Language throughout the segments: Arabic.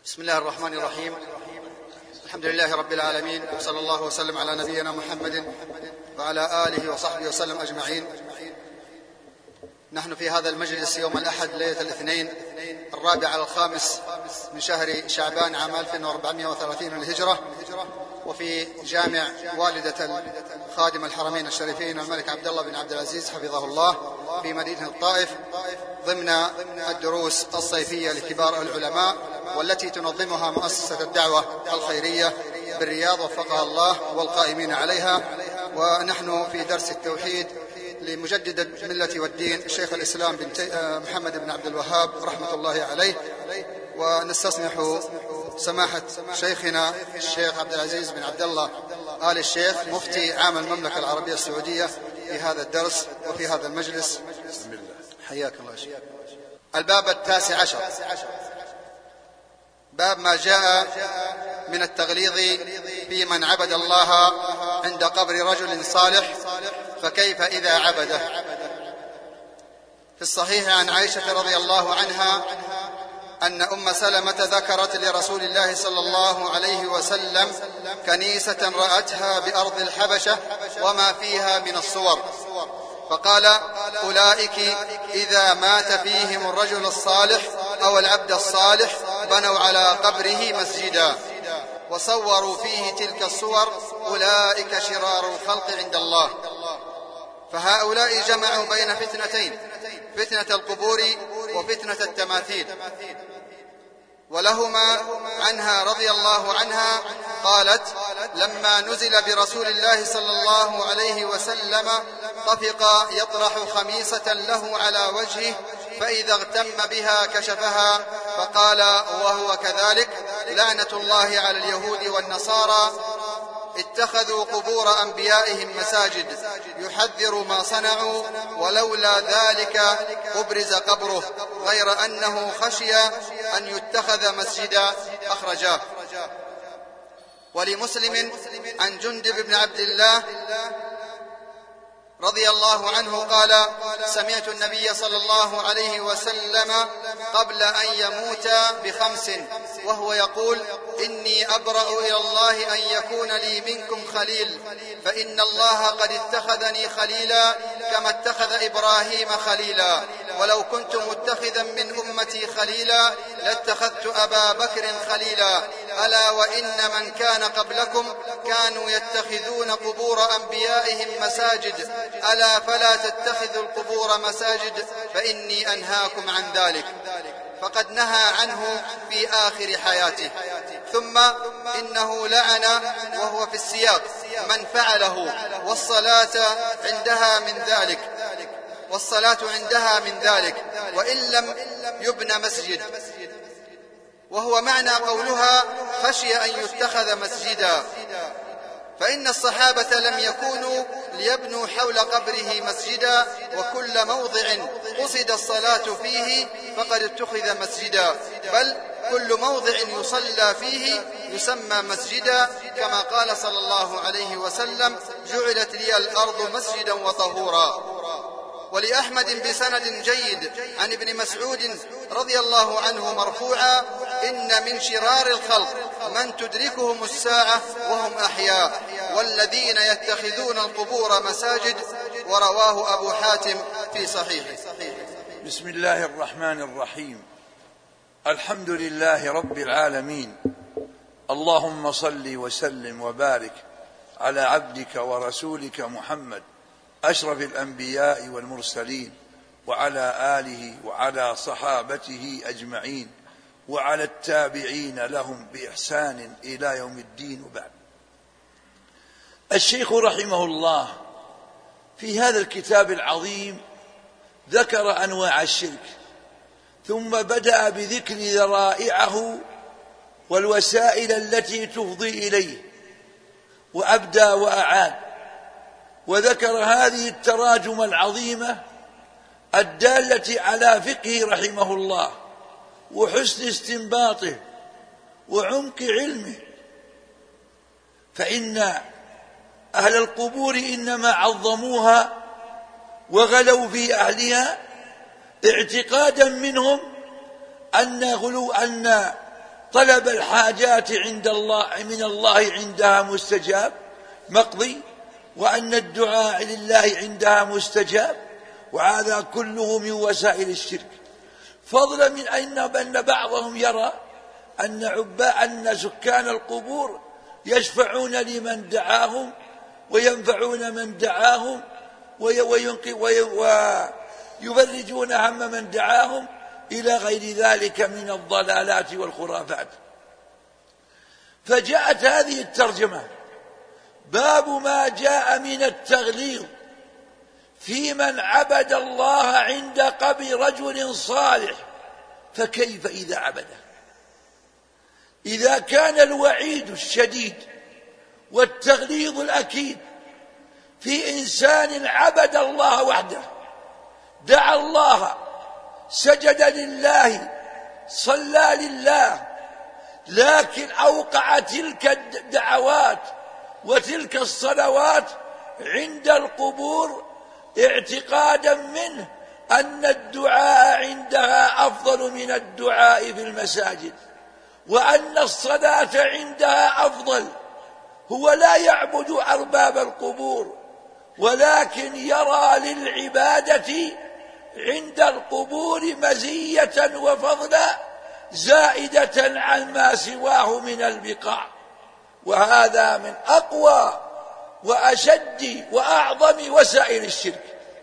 بسم الله الرحمن الرحيم. الحمد لله رب العالمين، وصلى الله وسلم على نبينا محمد وعلى آله وصحبه وسلم أجمعين. نحن في هذا المجلس يوم الأحد ليلة الاثنين 4/5 من شهر شعبان عام 1430 للهجرة، وفي جامع والدة خادم الحرمين الشريفين الملك عبد الله بن عبد العزيز حفظه الله في مدينة الطائف، ضمن الدروس الصيفية لكبار العلماء، والتي تنظمها مؤسسة الدعوة الخيرية بالرياض وفقها الله والقائمين عليها. ونحن في درس التوحيد لمجدد الملة والدين الشيخ الإسلام محمد بن عبد الوهاب رحمة الله عليه، ونستسمح سماحة شيخنا الشيخ عبد العزيز بن عبد الله آل الشيخ مفتي عام المملكة العربية السعودية في هذا الدرس وفي هذا المجلس. بسم الله. حياك الله شيخ. الباب 19، باب ما جاء من التغليظ في من عبد الله عند قبر رجل صالح، فكيف إذا عبده. في الصحيح عن عائشة رضي الله عنها أن أم سلمة ذكرت لرسول الله صلى الله عليه وسلم كنيسة رأتها بأرض الحبشة وما فيها من الصور، فقال: أولئك إذا مات فيهم الرجل الصالح أو العبد الصالح بنوا على قبره مسجدا وصوروا فيه تلك الصور، أولئك شرار الخلق عند الله. فهؤلاء جمعوا بين فتنتين: فتنة القبور وفتنة التماثيل. ولهما عنها رضي الله عنها قالت: لما نزل برسول الله صلى الله عليه وسلم طفق يطرح خميصة له على وجهه، فإذا اغتم بها كشفها، فقال وهو كذلك: لعنة الله على اليهود والنصارى اتخذوا قبور أنبيائهم مساجد، يحذر ما صنعوا، ولولا ذلك أبرز قبره، غير أنه خشي أن يتخذ مسجدا. أخرجاه. ولمسلم عن جندب بن عبد الله رضي الله عنه قال: سمعت النبي صلى الله عليه وسلم قبل أن يموت ب5 وهو يقول: إني أبرأ إلى الله أن يكون لي منكم خليل، فإن الله قد اتخذني خليلا كما اتخذ إبراهيم خليلا، ولو كنت متخذا من أمتي خليلا لاتخذت أبا بكر خليلا، ألا وإن من كان قبلكم كانوا يتخذون قبور أنبيائهم مساجد، ألا فلا تتخذوا القبور مساجد، فإني أنهاكم عن ذلك. فقد نهى عنه في آخر حياته. ثم إنه لعن وهو في السياق من فعله، والصلاة عندها من ذلك وإن لم يبنى مسجد، وهو معنى قولها خشي أن يتخذ مسجدا. فإن الصحابة لم يكونوا ليبنوا حول قبره مسجدا، وكل موضع قصد الصلاة فيه فقد اتخذ مسجدا، بل كل موضع يصلى فيه يسمى مسجدا، كما قال صلى الله عليه وسلم: جعلت لي الأرض مسجدا وطهورا. ولأحمد بسند جيد عن ابن مسعود رضي الله عنه مرفوعا: إن من شرار الخلق من تدركهم الساعة وهم أحياء، والذين يتخذون القبور مساجد. ورواه أبو حاتم في صحيحه. بسم الله الرحمن الرحيم. الحمد لله رب العالمين، اللهم صل وسلم وبارك على عبدك ورسولك محمد أشرف الأنبياء والمرسلين، وعلى آله وعلى صحابته أجمعين، وعلى التابعين لهم بإحسان إلى يوم الدين. وبعد. الشيخ رحمه الله في هذا الكتاب العظيم ذكر أنواع الشرك، ثم بدأ بذكر ذرائعه والوسائل التي تفضي إليه، وأبدى وأعاد، وذكر هذه التراجم العظيمة الدالة على فقه رحمه الله وحسن استنباطه وعمق علمه. فإن أهل القبور إنما عظموها وغلوا في أهلها اعتقادا منهم أن طلب الحاجات عند الله من الله عندها مستجاب مقضي، وأن الدعاء لله عندها مستجاب، وهذا كله من وسائل الشرك. فضلا من أن بعضهم يرى أن سكان القبور يشفعون لمن دعاهم وينفعون من دعاهم ويفرجون هم من دعاهم إلى غير ذلك من الضلالات والخرافات. فجاءت هذه الترجمة: باب ما جاء من التغليظ في من عبد الله عند قبر رجل صالح، فكيف إذا عبده؟ إذا كان الوعيد الشديد والتغليظ الأكيد في إنسان عبد الله وحده، دعا الله، سجد لله، صلى لله، لكن أوقع تلك الدعوات وتلك الصلوات عند القبور اعتقادا منه أن الدعاء عندها أفضل من الدعاء في المساجد، وأن الصلاة عندها أفضل. هو لا يعبد أرباب القبور، ولكن يرى للعبادة عند القبور مزية وفضلا زائدة عن ما سواه من البقاع. وهذا من أقوى وأشد وأعظم وسائل الشرك.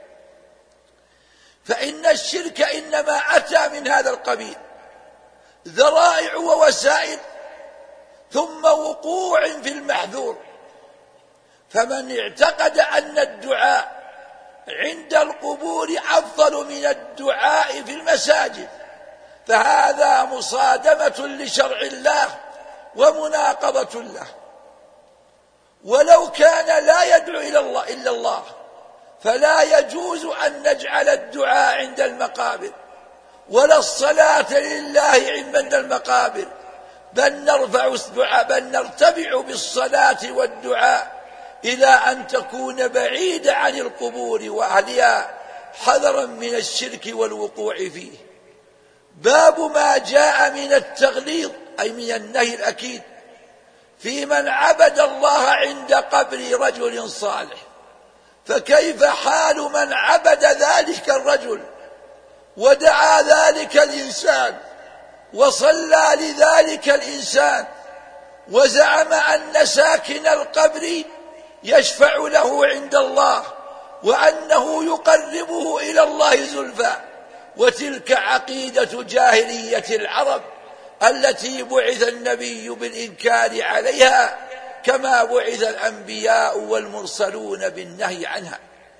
فإن الشرك إنما أتى من هذا القبيل: ذرائع ووسائل، ثم وقوع في المحذور. فمن اعتقد أن الدعاء عند القبور أفضل من الدعاء في المساجد، فهذا مصادمة لشرع الله ومناقضة له. ولو كان لا يدعو إلا الله فلا يجوز أن نجعل الدعاء عند المقابر، ولا الصلاة لله عند المقابر، بل نرتفع بالصلاة والدعاء إلى أن تكون بعيدة عن القبور وأهلها، حذرا من الشرك والوقوع فيه. باب ما جاء من التغليظ، أي من النهي الأكيد، في من عبد الله عند قبر رجل صالح، فكيف حال من عبد ذلك الرجل ودعا ذلك الإنسان وصلى لذلك الإنسان، وزعم أن ساكن القبر يشفع له عند الله وأنه يقربه إلى الله زلفى. وتلك عقيدة جاهلية العرب التي بعث النبي بالإنكار عليها، كما بعث الأنبياء والمرسلون بالنهي عنها.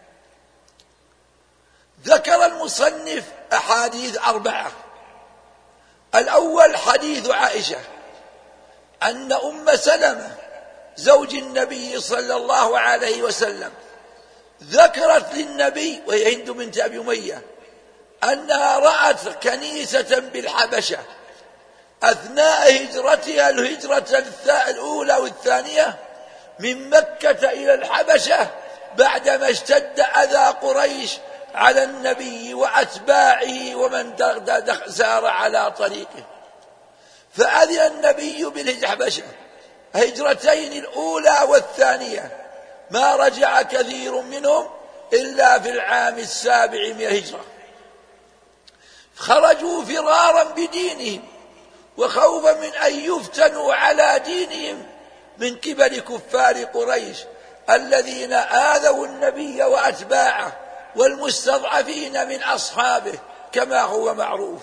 ذكر المصنف أحاديث 4. الأول حديث عائشة أن أم سلمة زوج النبي صلى الله عليه وسلم ذكرت للنبي، وهي هند بنت أبي أمية، أنها رأت كنيسة بالحبشة أثناء هجرتها الهجرة الأولى والثانية من مكة إلى الحبشة، بعدما اشتد أذى قريش على النبي وأتباعه ومن سار على طريقه. فأذن النبي بالحبشة هجرتين الأولى والثانية، ما رجع كثير منهم إلا في العام 7 من الهجرة. خرجوا فرارا بدينهم وخوفا من أن يفتنوا على دينهم من قبل كفار قريش الذين آذوا النبي وأتباعه والمستضعفين من أصحابه كما هو معروف.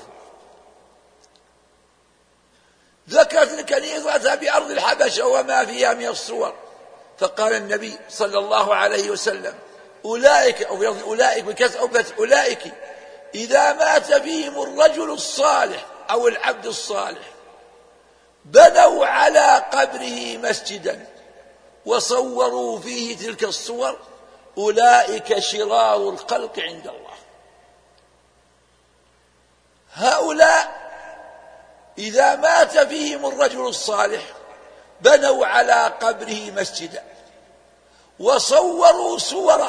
ذكرت الكنيسة بأرض الحبشة وما فيها من الصور، فقال النبي صلى الله عليه وسلم: أولئك أولئك إذا مات فيهم الرجل الصالح أو العبد الصالح بنوا على قبره مسجدا وصوروا فيه تلك الصور، أولئك شرار الخلق عند الله. هؤلاء إذا مات فيهم الرجل الصالح بنوا على قبره مسجدا وصوروا صوره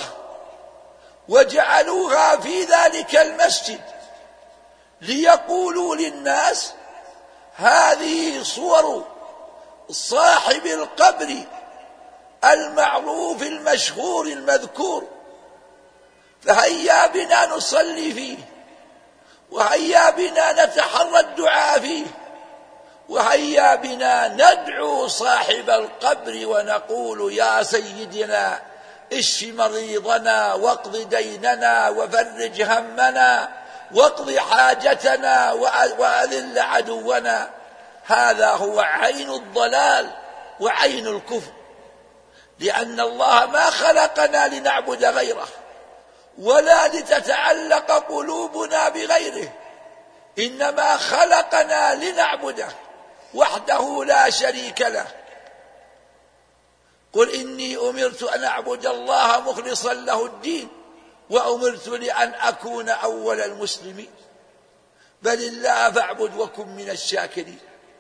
وجعلوها في ذلك المسجد ليقولوا للناس: هذه صور صاحب القبر المعروف المشهور المذكور، فهيا بنا نصلي فيه، وهيا بنا نتحرى الدعاء فيه، وهيا بنا ندعو صاحب القبر ونقول يا سيدنا اشف مريضنا واقض ديننا وفرج همنا واقض حاجتنا وأذل عدونا. هذا هو عين الضلال وعين الكفر، لأن الله ما خلقنا لنعبد غيره ولا لتتعلق قلوبنا بغيره، إنما خلقنا لنعبده وحده لا شريك له. قل إني أمرت أن أعبد الله مخلصا له الدين وأمرت لأن أكون أول المسلمين، بل الله فاعبد وكن من الشاكرين.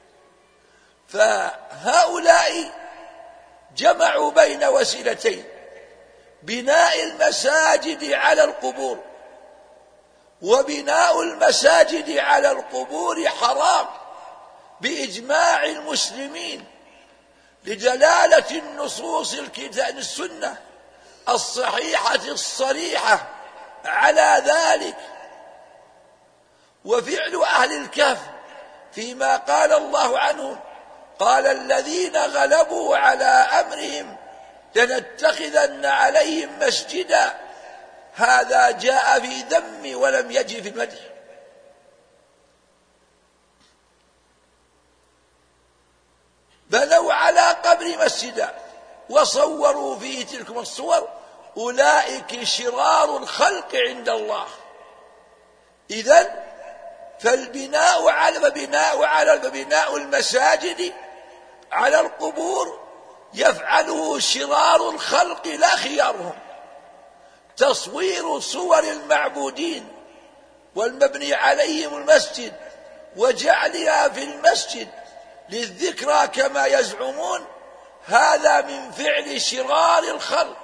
فهؤلاء جمعوا بين وسيلتين: بناء المساجد على القبور، وبناء المساجد على القبور حرام بإجماع المسلمين لدلالة النصوص الكتاب السنة الصحيحة الصريحة على ذلك. وفعل أهل الكهف فيما قال الله عنهم: قال الذين غلبوا على أمرهم لنتخذن عليهم مسجدا، هذا جاء في ذم ولم يجي في المدح. بنوا على قبر مسجدا وصوروا فيه تلك الصور، أولئك شرار الخلق عند الله. إذن فبناء المساجد على القبور يفعله شرار الخلق لا خيارهم. تصوير صور المعبودين والمبني عليهم المسجد وجعلها في المسجد للذكرى كما يزعمون، هذا من فعل شرار الخلق.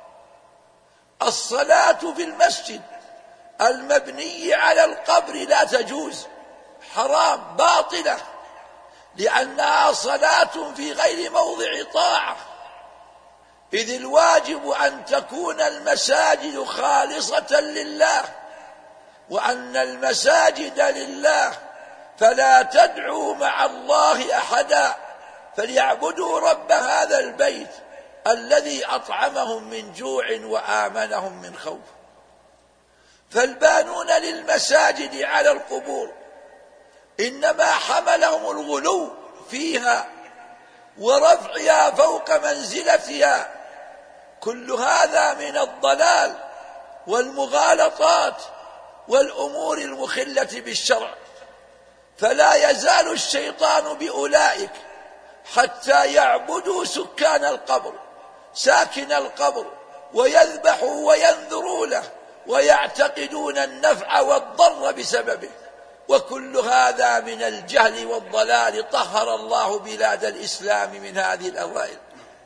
الصلاة في المسجد المبني على القبر لا تجوز، حرام باطلة، لأنها صلاة في غير موضع طاعة، إذ الواجب أن تكون المساجد خالصة لله، وأن المساجد لله، فلا تدعوا مع الله أحدا، فليعبدوا رب هذا البيت الذي أطعمهم من جوع وآمنهم من خوف. فالبانون للمساجد على القبور إنما حملهم الغلو فيها ورفعها فوق منزلتها. كل هذا من الضلال والمغالطات والأمور المخلة بالشرع. فلا يزال الشيطان بأولئك حتى يعبدوا سكان القبر، ساكن القبر، ويذبحوا وينذروا له ويعتقدون النفع والضر بسببه. وكل هذا من الجهل والضلال، طهر الله بلاد الإسلام من هذه الأوائل.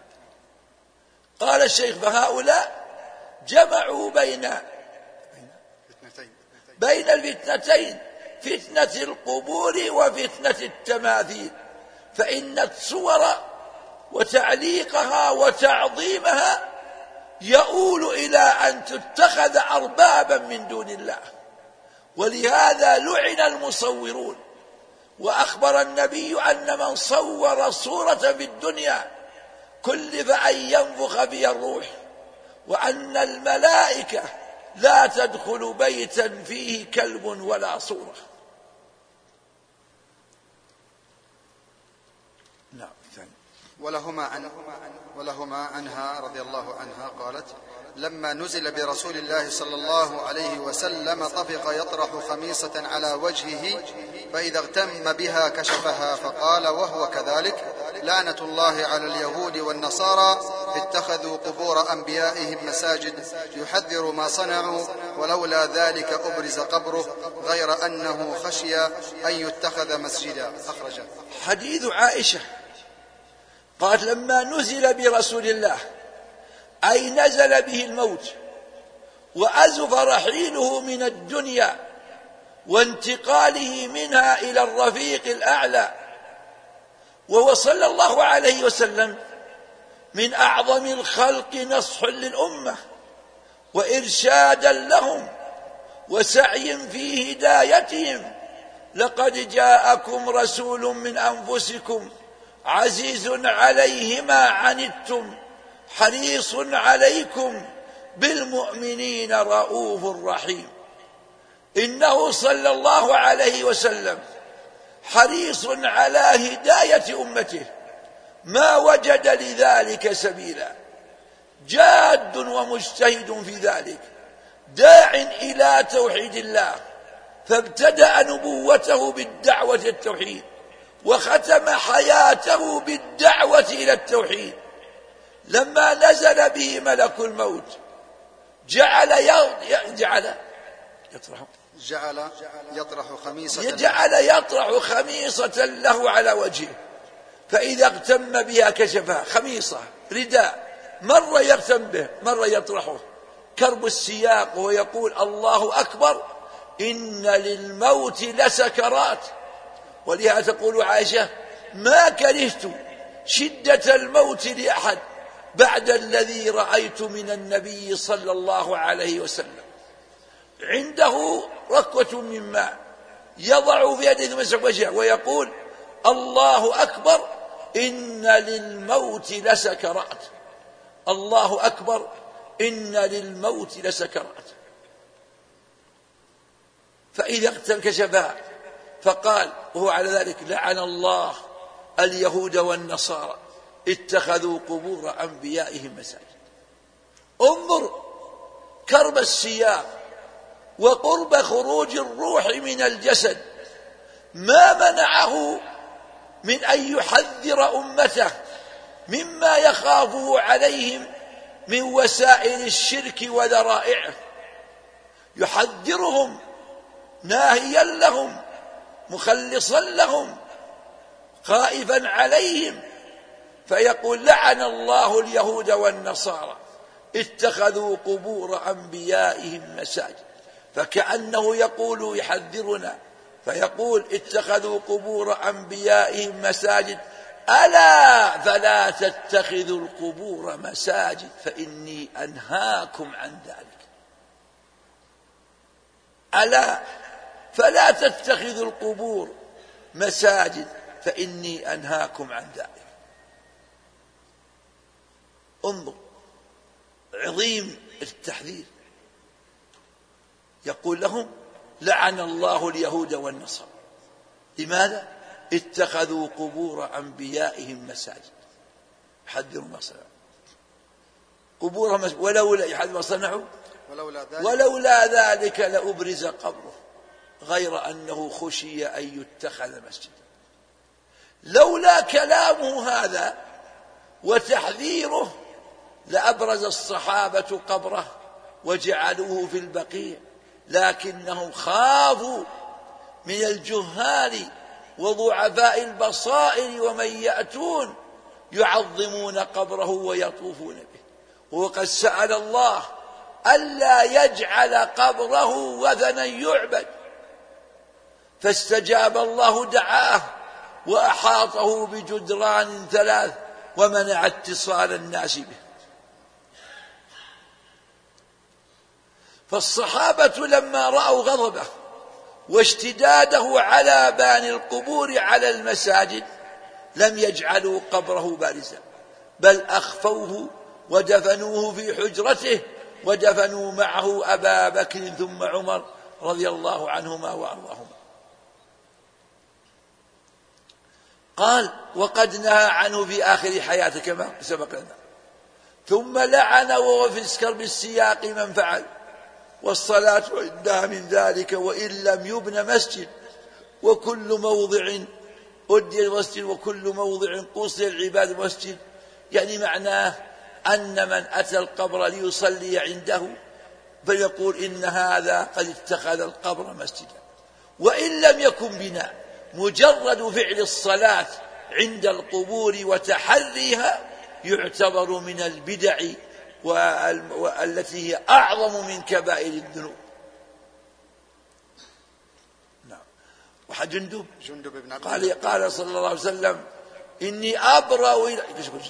قال الشيخ: فهؤلاء جمعوا بين الفتنتين، فتنة القبور وفتنة التماثيل، فإن الصور وتعليقها وتعظيمها يؤول إلى أن تتخذ أربابا من دون الله، ولهذا لعن المصورون. وأخبر النبي أن من صور صورة في الدنيا كلف أن ينفخ فيها الروح، وأن الملائكة لا تدخل بيتا فيه كلب ولا صورة. ولهما عنها رضي الله عنها قالت: لما نزل برسول الله صلى الله عليه وسلم طفق يطرح خميصة على وجهه، فإذا اغتم بها كشفها، فقال وهو كذلك: لعنة الله على اليهود والنصارى اتخذوا قبور أنبيائهم مساجد، يحذر ما صنعوا، ولولا ذلك أبرز قبره، غير أنه خشي أن يتخذ مسجدا. أخرجه. حديث عائشة قالت: لما نزل برسول الله، أي نزل به الموت وأزف رحيله من الدنيا، وانتقاله منها إلى الرفيق الأعلى. وهو صلى الله عليه وسلم من أعظم الخلق نصحا للأمة وإرشادا لهم وسعي في هدايتهم. لقد جاءكم رسول من أنفسكم عزيز عليه ما عنتم حريص عليكم بالمؤمنين رؤوف رحيم. إنه صلى الله عليه وسلم حريص على هداية أمته ما وجد لذلك سبيلا، جاد ومجتهد في ذلك، داع إلى توحيد الله، فابتدأ نبوته بالدعوة إلى التوحيد وختم حياته بالدعوة إلى التوحيد. لما نزل به ملك الموت جعل يطرح خميصة له على وجهه، فإذا اغتم بها كشفها. خميصة رداء، مرة يغتم به مرة يطرحه، كرب السياق، ويقول الله أكبر إن للموت لسكرات. ولهذا تقول عائشة ما كرهت شدة الموت لأحد بعد الذي رأيت من النبي صلى الله عليه وسلم. عنده ركوة من ماء يضع في يده مسح وجهه ويقول الله أكبر إن للموت لسكرات، الله أكبر إن للموت لسكرات. فإذا انكشفها فقال وهو على ذلك لعن الله اليهود والنصارى اتخذوا قبور أنبيائهم مساجد. انظر كرب السياق وقرب خروج الروح من الجسد، ما منعه من أن يحذر أمته مما يخافه عليهم من وسائل الشرك وذرائعه، يحذرهم ناهيا لهم مخلصا لهم خائفا عليهم، فيقول لعن الله اليهود والنصارى اتخذوا قبور أنبيائهم مساجد. فكأنه يقول يحذرنا فيقول اتخذوا قبور أنبيائهم مساجد، ألا فلا تتخذوا القبور مساجد فإني أنهاكم عن ذلك. ألا فلا تتخذوا القبور مساجد فإني أنهاكم عن ذلك. انظر عظيم التحذير، يقول لهم لعن الله اليهود والنصارى. لماذا؟ اتخذوا قبور أنبيائهم مساجد. حذروا ما صنعوا قبورهم ولولا يحذر ما صنعوا ولولا ذلك لأبرز قبره غير أنه خشي أن يتخذ مسجدا. لولا كلامه هذا وتحذيره لأبرز الصحابة قبره وجعلوه في البقيع، لكنهم خافوا من الجهال وضعفاء البصائر ومن يأتون يعظمون قبره ويطوفون به. وقد سأل الله ألا يجعل قبره وثنا يعبد، فاستجاب الله دعاه وأحاطه بجدران ثلاث ومنع اتصال الناس به. فالصحابة لما رأوا غضبه واشتداده على بان القبور على المساجد لم يجعلوا قبره بارزا، بل أخفوه ودفنوه في حجرته، ودفنوا معه أبا بكر ثم عمر رضي الله عنهما وأرضاهما. قال وقد نهى عنه في آخر حياته كما سبق لنا. ثم لعن وهو في سكر بالسياق من فعل، والصلاة عندها من ذلك وإن لم يبن مسجد، وكل موضع أدي المسجد وكل موضع قصد العباد مسجد. يعني معناه أن من أتى القبر ليصلي عنده فيقول إن هذا قد اتخذ القبر مسجدا. وإن لم يكن بناء، مجرد فعل الصلاة عند القبور وتحريها يعتبر من البدع والتي هي أعظم من كبائر الذنوب. واحد جندب بن عبد الله قال صلى الله عليه وسلم إني أبرأ إلى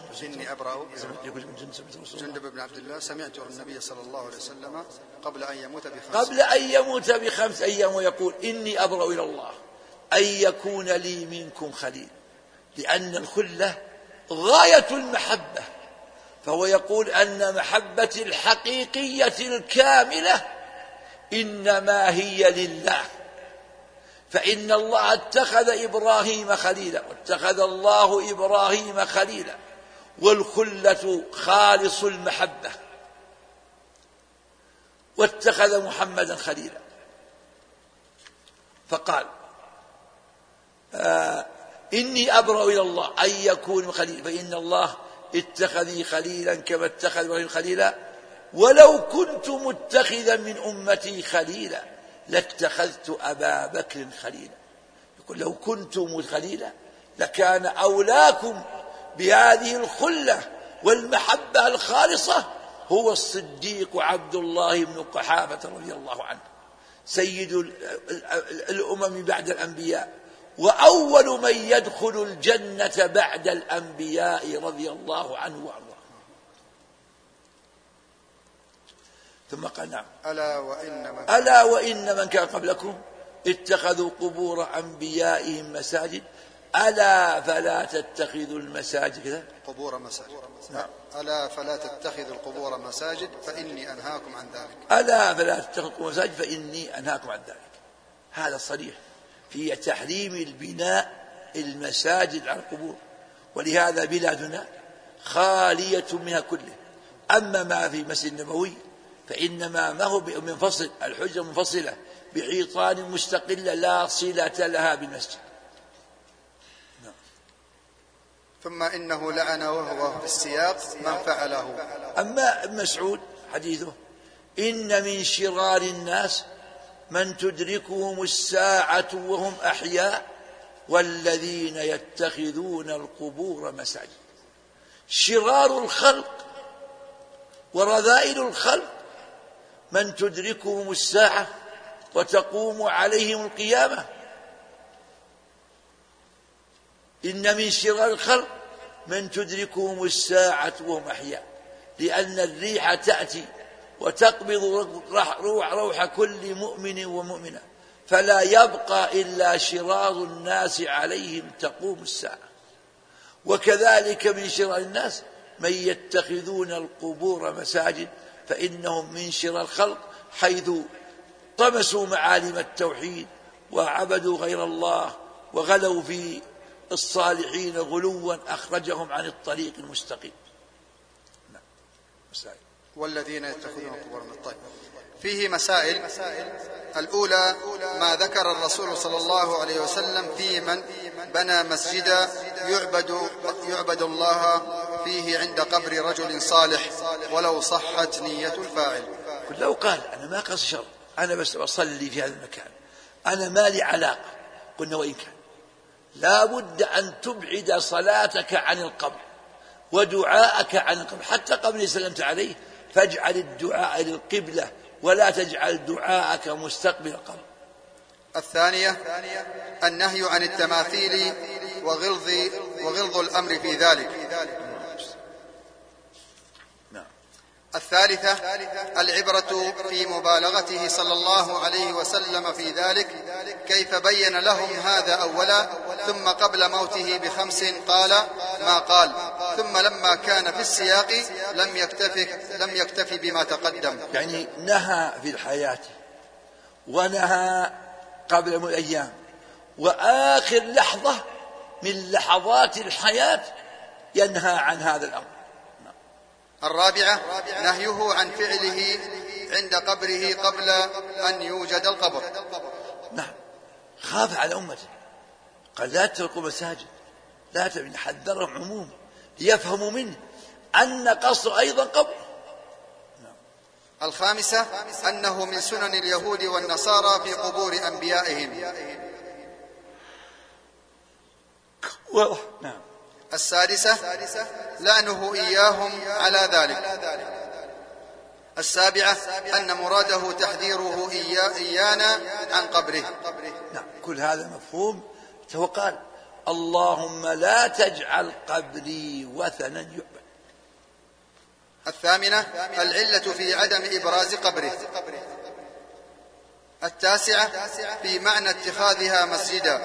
جندب بن عبد الله سمعت النبي صلى الله عليه وسلم قبل أن يموت ب5 أيام ويقول إني أبرأ إلى الله أن يكون لي منكم خليل، لأن الخلة غاية المحبة، فهو يقول أن محبة الحقيقية الكاملة إنما هي لله، فإن الله اتخذ إبراهيم خليلا واتخذ الله إبراهيم خليلا، والخلة خالص المحبة، واتخذ محمدا خليلا. فقال إني أبرأ إلى الله أن يكون خليلا، فإن الله اتخذني خليلا كما اتخذ إبراهيم خليلا، ولو كنت متخذا من أمتي خليلا لاتخذت أبا بكر خليلا. يقول لو كنتم خليلا لكان أولاكم بهذه الخلة والمحبة الخالصة هو الصديق عبد الله بن قحافة رضي الله عنه، سيد الأمم بعد الأنبياء، وأول من يدخل الجنة بعد الأنبياء رضي الله عنه وأرضاه. ثم قال نعم ألا وإن من كان قبلكم اتخذوا قبور أنبيائهم مساجد ألا فلا تتخذوا المساجد كذا قبور مساجد. نعم. ألا فلا تتخذوا القبور مساجد فإني أنهاكم عن ذلك. ألا فلا تتخذوا القبور مساجد فإني أنهاكم عن ذلك. هذا صريح في تحريم البناء المساجد على القبور، ولهذا بلادنا خالية منها كله. أما ما في مسجد النبوي فإنما ما هو منفصل، الحجة منفصلة بعيطان مستقلة لا صلة لها بالمسجد. ثم إنه لعن وهو في السياق من فعله. أما ابن مسعود حديثه إن من شرار الناس من تدركهم الساعة وهم أحياء والذين يتخذون القبور مساجد. شرار الخلق ورذائل الخلق من تدركهم الساعة وتقوم عليهم القيامة. إن من شرار الخلق من تدركهم الساعة وهم أحياء، لأن الريح تأتي وتقبض روح كل مؤمن ومؤمنة، فلا يبقى إلا شرار الناس عليهم تقوم الساعة. وكذلك من شرار الناس من يتخذون القبور مساجد، فإنهم من شرار الخلق حيث طمسوا معالم التوحيد وعبدوا غير الله وغلوا في الصالحين غلوا أخرجهم عن الطريق المستقيم. مسائل. والذين يتخذون القبور من الطيب. فيه مسائل. الأولى ما ذكر الرسول صلى الله عليه وسلم في من بنى مسجدا يعبد الله فيه عند قبر رجل صالح ولو صحت نية الفاعل. لو قال أنا ما قصد شر، أنا بس أصلي في هذا المكان، أنا ما لي علاقة، قلنا وإن كان لا بد أن تبعد صلاتك عن القبر ودعاءك عن القبر، حتى قبل سلمت عليه فاجعل الدعاء للقبلة ولا تجعل دعاءك مستقبل القبر. الثانية النهي عن التماثيل وغلظ الأمر في ذلك. الثالثة العبرة في مبالغته صلى الله عليه وسلم في ذلك، كيف بين لهم هذا أولا ثم قبل موته ب5 قال ما قال، ثم لما كان في السياق لم يكتف بما تقدم. يعني نهى في الحياة ونهى قبل أيام، وآخر لحظة من لحظات الحياة ينهى عن هذا الأمر. الرابعة نهيه عن فعله عند قبره قبل أن يوجد القبر. نعم، خاف على أمته، قال لا تتركوا مساجد، لا حذرهم عموما ليفهموا منه أن قصر أيضا قبر. الخامسة أنه من سنن اليهود والنصارى في قبور أنبيائهم. نعم. السادسة لعنه إياهم على ذلك. السابعة أن مراده تحذيره إيانا عن قبره. نعم، كل هذا مفهوم. وقال اللهم لا تجعل قبري وثنا يعبد. الثامنة العلة في عدم إبراز قبره. التاسعة في معنى اتخاذها مسجدا.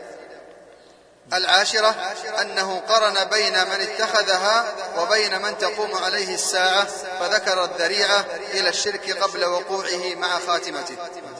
العاشرة أنه قرن بين من اتخذها وبين من تقوم عليه الساعة، فذكر الذريعة إلى الشرك قبل وقوعه مع خاتمته.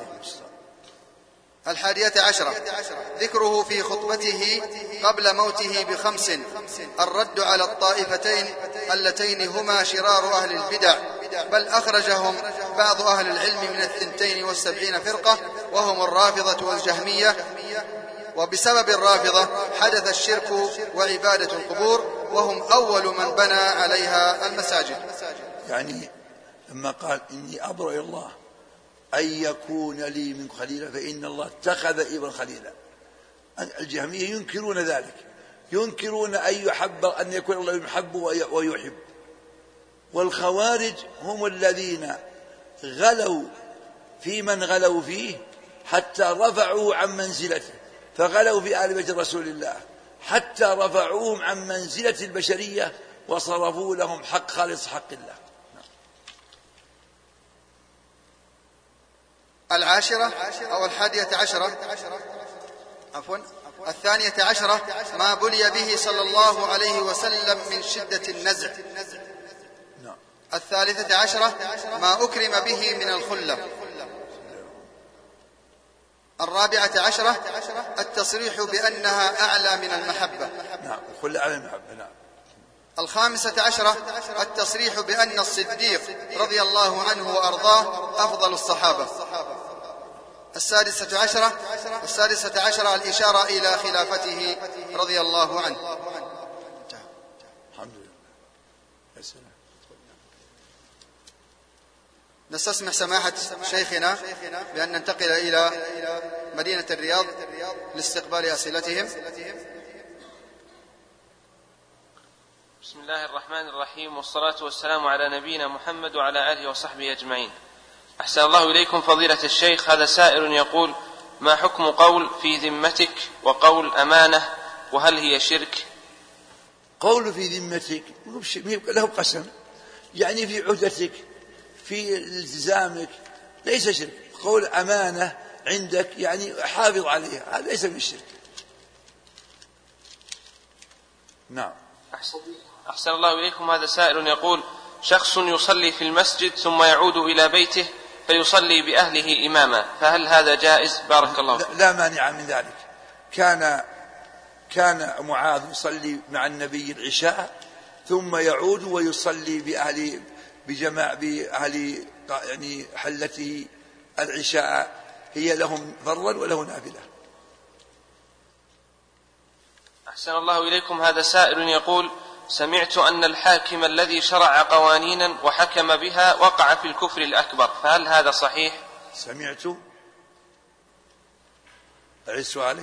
11 ذكره في خطبته قبل موته ب5: الرد على الطائفتين اللتين هما شرار أهل البدع، بل أخرجهم بعض أهل العلم من 72 فرقة، وهم الرافضة والجهمية، وبسبب الرافضة حدث الشرك وعبادة القبور، وهم أول من بنى عليها المساجد. يعني لما قال إني أبرأ إلى الله أن يكون لي من خليلا فإن الله اتخذ إبراهيم خليلا، الجهمية ينكرون ذلك، ينكرون أن يكون الله يحب ويحب. والخوارج هم الذين غلوا في من غلوا فيه حتى رفعوه عن منزلته، فغلوا في آل بيت رسول الله حتى رفعوهم عن منزلة البشرية وصرفوا لهم حق خالص حق الله. 12 ما بلي به صلى الله عليه وسلم من شدة النزع. 13 ما أكرم به من الخلة. 14 التصريح بأنها أعلى من المحبة. نعم، الخلة أعلى من المحبة. نعم. 15 التصريح بأن الصديق رضي الله عنه وأرضاه أفضل الصحابة. 16 الإشارة إلى خلافته رضي الله عنه. الحمد لله. نستسمح سماحة شيخنا بأن ننتقل إلى مدينة الرياض لاستقبال أسئلتهم. بسم الله الرحمن الرحيم، والصلاة والسلام على نبينا محمد وعلى آله وصحبه أجمعين. أحسن الله إليكم فضيلة الشيخ. هذا سائل يقول: ما حكم قول في ذمتك وقول أمانة، وهل هي شرك؟ قول في ذمتك له قسم، يعني في عهدتك في التزامك ليس شرك. قول أمانة عندك يعني حافظ عليها، هذا ليس من الشرك. نعم. أحسن الله إليكم. هذا سائل يقول: شخص يصلي في المسجد ثم يعود إلى بيته فيصلي بأهله إماما، فهل هذا جائز؟ بارك الله فيك. لا مانع من ذلك. كان معاذ يصلي مع النبي العشاء ثم يعود ويصلي بأهل يعني حلته العشاء، هي لهم فرضا وله نافلة. أحسن الله إليكم. هذا سائل يقول: سمعت أن الحاكم الذي شرع قوانينا وحكم بها وقع في الكفر الأكبر، فهل هذا صحيح؟ سمعت. أعيد سؤالك.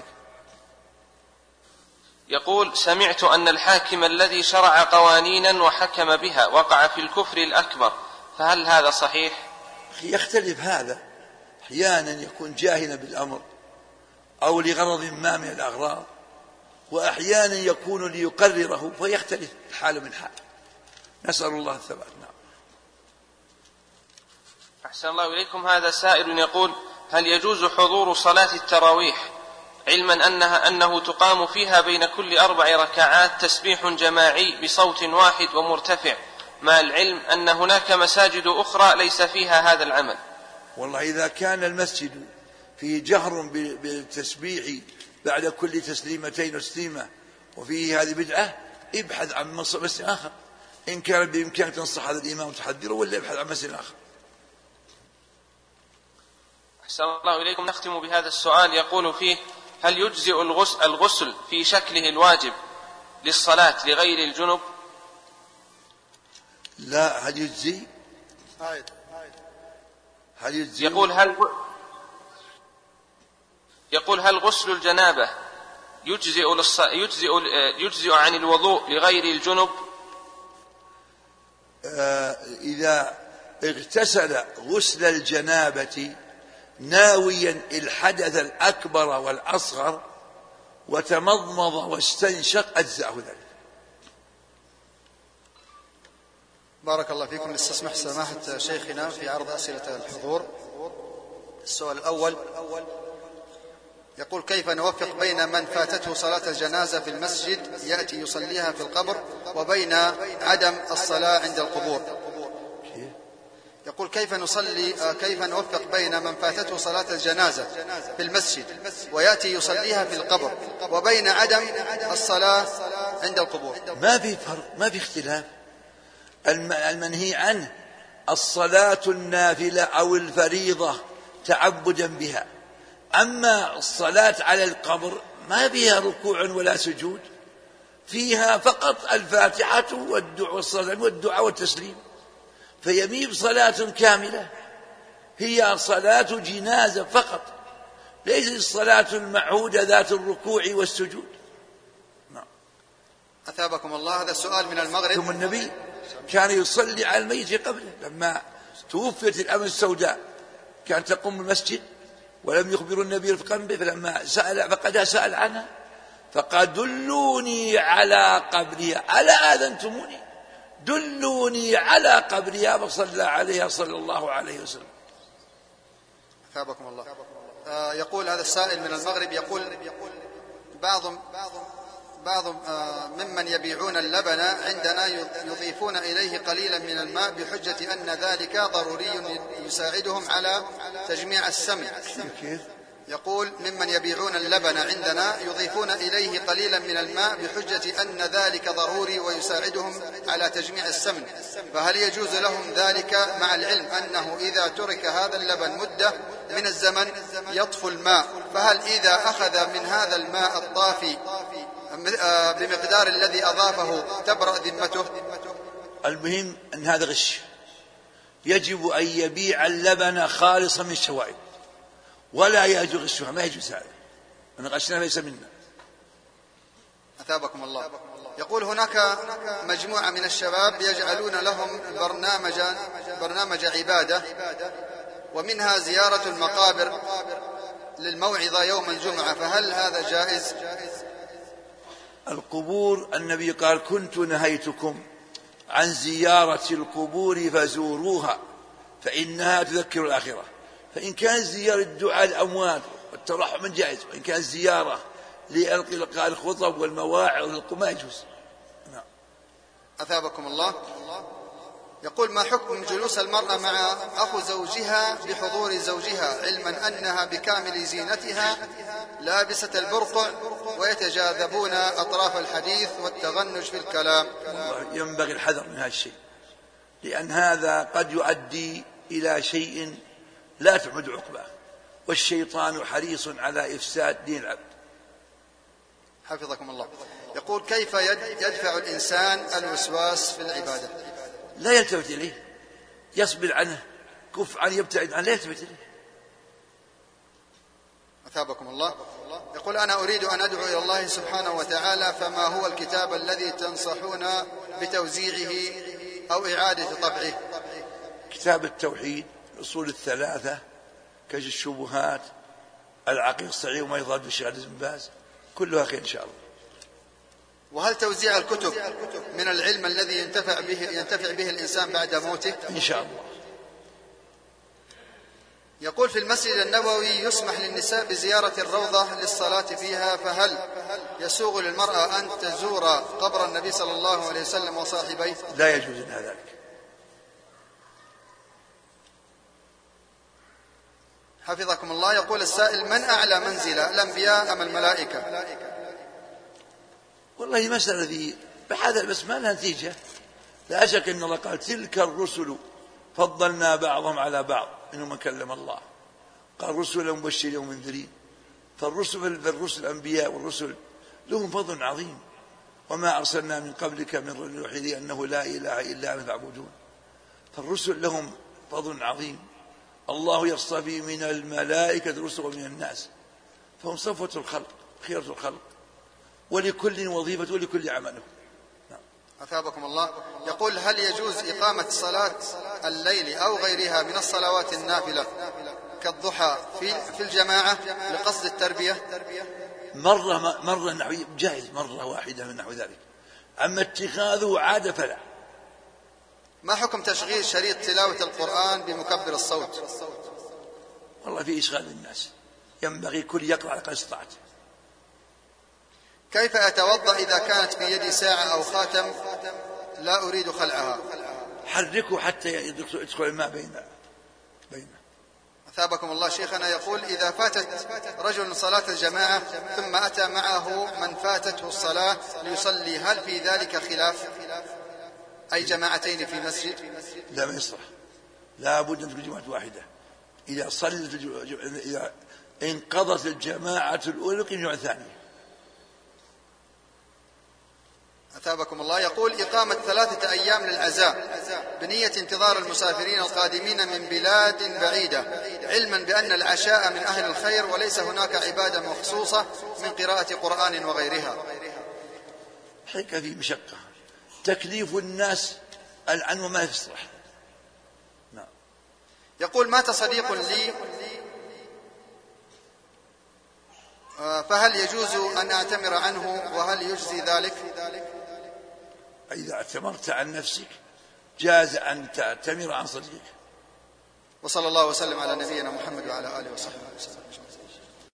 يقول: سمعت أن الحاكم الذي شرع قوانينا وحكم بها وقع في الكفر الأكبر، فهل هذا صحيح؟ يختلف هذا، أحيانا يكون جاهلا بالأمر أو لغرض ما من الأغراض، وأحيانا يكون ليقرره، فيختلف حال من حال. نسأل الله الثبات. نعم. أحسن الله إليكم. هذا سائل يقول: هل يجوز حضور صلاة التراويح علما أنه تقام فيها بين كل 4 ركعات تسبيح جماعي بصوت واحد ومرتفع، مع العلم أن هناك مساجد أخرى ليس فيها هذا العمل؟ والله إذا كان المسجد فيه جهر بالتسبيح بعد كل تسليمتين وتسليمة وفيه هذه بدعة، ابحث عن مسجد آخر، إن كان بإمكانك تنصح هذا الإمام وتحذره، ولا ابحث عن مسجد آخر. أحسن الله إليكم. نختم بهذا السؤال يقول فيه: هل يجزئ الغسل في شكله الواجب للصلاة لغير الجنب؟ لا. هل يجزي؟ يقول هل غسل الجنابة يجزئ عن الوضوء لغير الجنب؟ اغتسل غسل الجنابة ناويا الحدث الأكبر والأصغر وتمضمض واستنشق أجزاءه ذلك. بارك الله فيكم. نستسمح سماحة شيخنا في عرض أسئلة الحضور. السؤال الأول يقول: كيف نوفق بين من فاتته صلاة الجنازة في المسجد يأتي يصليها في القبر وبين عدم الصلاة عند القبور؟ يقول: كيف نوفق بين من فاتته صلاة الجنازة في المسجد ويأتي يصليها في القبر وبين عدم الصلاة عند القبور؟ ما في فرق، ما في اختلاف. المنهي عنه الصلاة النافلة أو الفريضة تعبدا بها، أما الصلاة على القبر ما فيها ركوع ولا سجود، فيها فقط الفاتحة والدعاء والتسليم، فيميب صلاة كاملة، هي صلاة جنازة فقط، ليست الصلاة المعهودة ذات الركوع والسجود. أثابكم الله. هذا السؤال من المغرب. ثم النبي كان يصلي على الميت قبله، لما توفيت الأم السوداء كان تقوم المسجد ولم يخبروا النبي رفقا به، فلما سأل فقد سأل عنها فقال: دلوني على قبرها، ألا آذنتموني؟ دلوني على قبرها، فصلى عليها صلى الله عليه وسلم. أثابكم الله. يقول هذا السائل من المغرب، يقول: بعض ممن يبيعون اللبن عندنا يضيفون إليه قليلا من الماء بحجة أن ذلك ضروري يساعدهم على تجميع السمن. يقول: ممن يبيعون اللبن عندنا يضيفون إليه قليلا من الماء بحجة أن ذلك ضروري ويساعدهم على تجميع السمن، فهل يجوز لهم ذلك مع العلم أنه إذا ترك هذا اللبن مدة من الزمن يطفو الماء، فهل إذا أخذ من هذا الماء الطافي بمقدار الذي أضافه تبرأ ذمته؟ المهم أن هذا غش، يجب أن يبيع اللبن خالصا من الشوائب، ولا يجوز غشها، ما يجوز هذا، من غشنا ليس منا. أثابكم الله. يقول: هناك مجموعة من الشباب يجعلون لهم برنامج عبادة، ومنها زيارة المقابر للموعظة يوم الجمعة، فهل هذا جائز؟ القبور النبي قال: كنت نهيتكم عن زيارة القبور فزوروها فإنها تذكر الآخرة. فإن كان زيارة الدعاء الأموات والترحم من جائز، وإن كان زيارة لإلقاء الخطب والمواعظ ما يجوز. نعم. أثابكم الله. يقول: ما حكم جلوس المرأة مع أخو زوجها بحضور زوجها علما أنها بكامل زينتها لابسة البرقع ويتجاذبون أطراف الحديث والتغنج في الكلام؟ ينبغي الحذر من هذا الشيء، لأن هذا قد يؤدي إلى شيء لا تعمد عقباه، والشيطان حريص على إفساد دين العبد. حفظكم الله. يقول: كيف يدفع الإنسان الوسواس في العبادة؟ لا يلتفت إليه، يصبر عنه، كف عنه، يبتعد عنه، لا يلتفت إليه. أثابكم الله. يقول: أنا أريد أن أدعو إلى الله سبحانه وتعالى، فما هو الكتاب الذي تنصحون بتوزيعه أو إعادة طبعه؟ كتاب التوحيد، الأصول الثلاثة، كشف الشبهات، العقيدة الصحيح وما يضاد بالشيخ بن باز، كلها خير إن شاء الله. وهل توزيع الكتب من العلم الذي ينتفع به الإنسان بعد موته؟ إن شاء الله. يقول: في المسجد النبوي يسمح للنساء بزيارة الروضة للصلاة فيها، فهل يسوغ للمرأة أن تزور قبر النبي صلى الله عليه وسلم وصاحبيه؟ لا يجوز لها ذلك. حفظكم الله. يقول السائل: من أعلى منزلة، الأنبياء أم الملائكة؟ والله مسألة ذي بهذا بس ما لها نتيجة. لا شك أن الله قال: تلك الرسل فضلنا بعضهم على بعض منهم من كلم الله، قال: رسلا مبشرين ومنذرين. فالرسل الأنبياء والرسل لهم فضل عظيم، وما أرسلنا من قبلك من رسول يوحي إليه أنه لا إله إلا أنا فاعبدون. فالرسل لهم فضل عظيم، الله يصطفي من الملائكة رسلا ومن الناس، فهم صفوة الخلق، خيرة الخلق، ولكل وظيفة ولكل عمله. أثابكم الله. يقول: هل يجوز إقامة صلاة الليل أو غيرها من الصلوات النافلة كالضحى في الجماعة لقصد التربية؟ مرة نحو جائز، مرة واحدة من نحو ذلك. أما اتخاذه عادة فلا. ما حكم تشغيل شريط تلاوة القرآن بمكبر الصوت؟ والله في إشغال الناس، ينبغي كل يقرأ على قدر استطاعته. كيف أتوضأ إذا كانت في يدي ساعة أو خاتم لا أريد خلعها؟ حركه حتى يدخل الماء بينه. أثابكم الله. شيخنا يقول: إذا فاتت رجل صلاة الجماعة ثم أتى معه من فاتته الصلاة ليصلي، هل في ذلك خلاف؟ أي جماعتين في مسجد؟ لا، ما يصلح، لا بد أن تكون جماعة واحدة. إذا انقضت الجماعة الأولى يقيم جماعة ثانية. أثابكم الله. يقول: إقامة 3 أيام للعزاء بنية انتظار المسافرين القادمين من بلاد بعيدة، علما بأن العشاء من أهل الخير وليس هناك عبادة مخصوصة من قراءة قرآن وغيرها. حقيقة في مشقة، تكليف الناس عنه ما يصلح. نعم. يقول: مات صديق لي، فهل يجوز أن أعتمر عنه وهل يجزي ذلك؟ إذا اعتمرت عن نفسك جاز أن تعتمر عن صديقك. وصلى الله وسلم على نبينا محمد وعلى آله وصحبه وسلم.